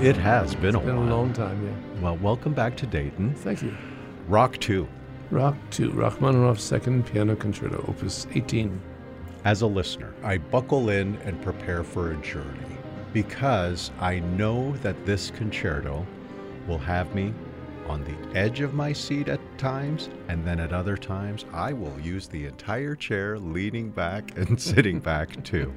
It has been a It's been while. a long time, yeah. Well, welcome back to Dayton. Thank you. Rock 2. Rock 2, Rachmaninoff's Second Piano Concerto, Opus 18. As a listener, I buckle in and prepare for a journey because I know that this concerto will have me on the edge of my seat at times, and then at other times I will use the entire chair leaning back and sitting back too.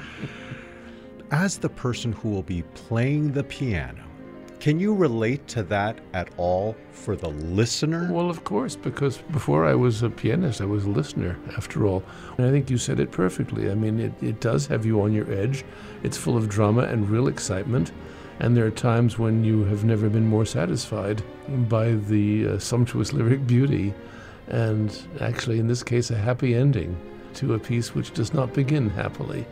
As the person who will be playing the piano, can you relate to that at all for the listener? Well, of course, because before I was a pianist, I was a listener, after all. And I think you said it perfectly. I mean, it does have you on your edge. It's full of drama and real excitement. And there are times when you have never been more satisfied by the sumptuous lyric beauty. And actually, in this case, a happy ending to a piece which does not begin happily.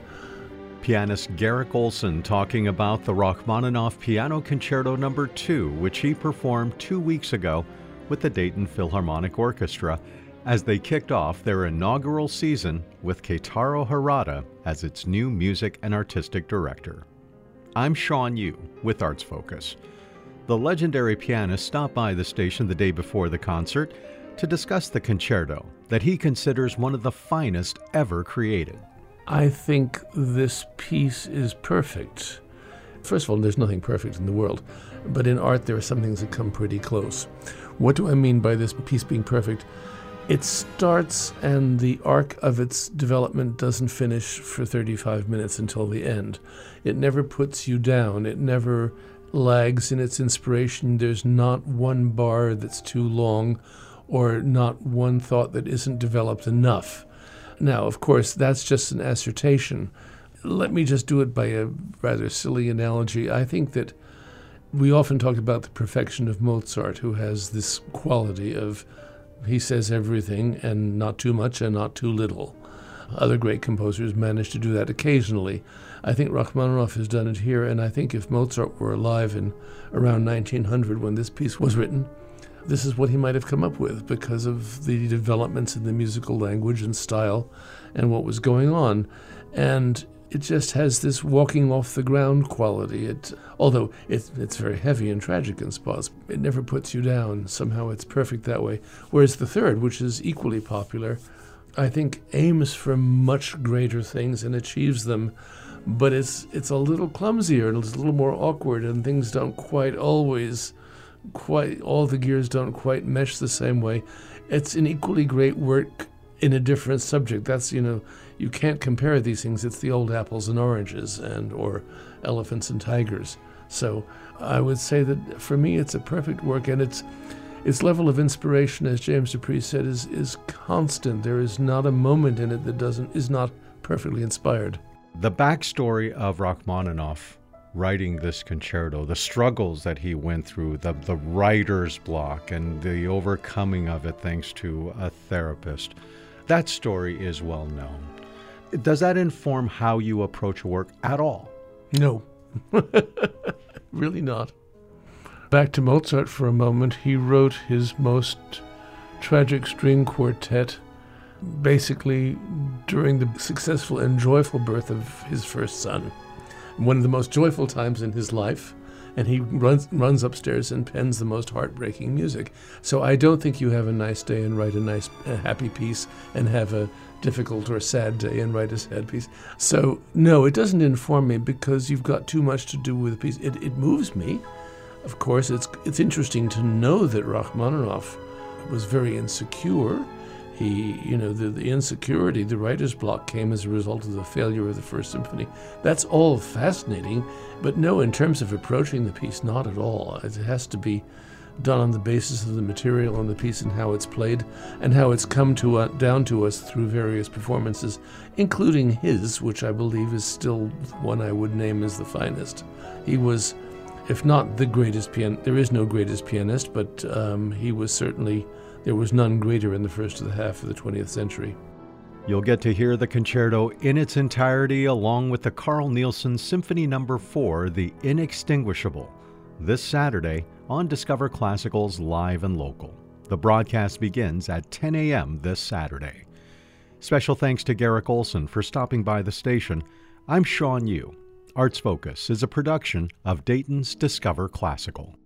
Pianist Garrick Olson talking about the Rachmaninoff Piano Concerto No. 2, which he performed 2 weeks ago with the Dayton Philharmonic Orchestra as they kicked off their inaugural season with Keitaro Harada as its new music and artistic director. I'm Sean Yu with Arts Focus. The legendary pianist stopped by the station the day before the concert to discuss the concerto that he considers one of the finest ever created. I think this piece is perfect. First of all, there's nothing perfect in the world, but in art there are some things that come pretty close. What do I mean by this piece being perfect? It starts and the arc of its development doesn't finish for 35 minutes until the end. It never puts you down. It never lags in its inspiration. There's not one bar that's too long or not one thought that isn't developed enough. Now, of course, that's just an assertion. Let me just do it by a rather silly analogy. I think that we often talk about the perfection of Mozart, who has this quality of he says everything and not too much and not too little. Other great composers manage to do that occasionally. I think Rachmaninoff has done it here, and I think if Mozart were alive in around 1900 when this piece was written, this is what he might have come up with because of the developments in the musical language and style and what was going on. And it just has this walking off the ground quality. Although it's very heavy and tragic in spots, it never puts you down. Somehow it's perfect that way. Whereas the third, which is equally popular, I think aims for much greater things and achieves them, but it's a little clumsier and it's a little more awkward, and things don't all the gears don't quite mesh the same way. It's an equally great work in a different subject. That's, you can't compare these things. It's the old apples and oranges or elephants and tigers. So I would say that for me it's a perfect work, and its level of inspiration, as James Dupree said, is constant. There is not a moment in it that is not perfectly inspired. The backstory of Rachmaninoff writing this concerto, the struggles that he went through, the writer's block and the overcoming of it thanks to a therapist, that story is well known. Does that inform how you approach work at all? No, really not. Back to Mozart for a moment. He wrote his most tragic string quartet basically during the successful and joyful birth of his first son. One of the most joyful times in his life, and he runs upstairs and pens the most heartbreaking music. So I don't think you have a nice day and write a happy piece, and have a difficult or sad day and write a sad piece. So no, it doesn't inform me because you've got too much to do with the piece. It moves me. Of course, it's interesting to know that Rachmaninoff was very insecure. The insecurity, the writer's block came as a result of the failure of the First Symphony. That's all fascinating, but no, in terms of approaching the piece, not at all. It has to be done on the basis of the material on the piece and how it's played and how it's come down to us through various performances, including his, which I believe is still one I would name as the finest. He was, if not the greatest pianist, there is no greatest pianist, but he was certainly. There was none greater in the first half of the 20th century. You'll get to hear the concerto in its entirety along with the Carl Nielsen Symphony No. 4, The Inextinguishable, this Saturday on Discover Classical's Live and Local. The broadcast begins at 10 a.m. this Saturday. Special thanks to Garrick Olson for stopping by the station. I'm Sean Yu. Arts Focus is a production of Dayton's Discover Classical.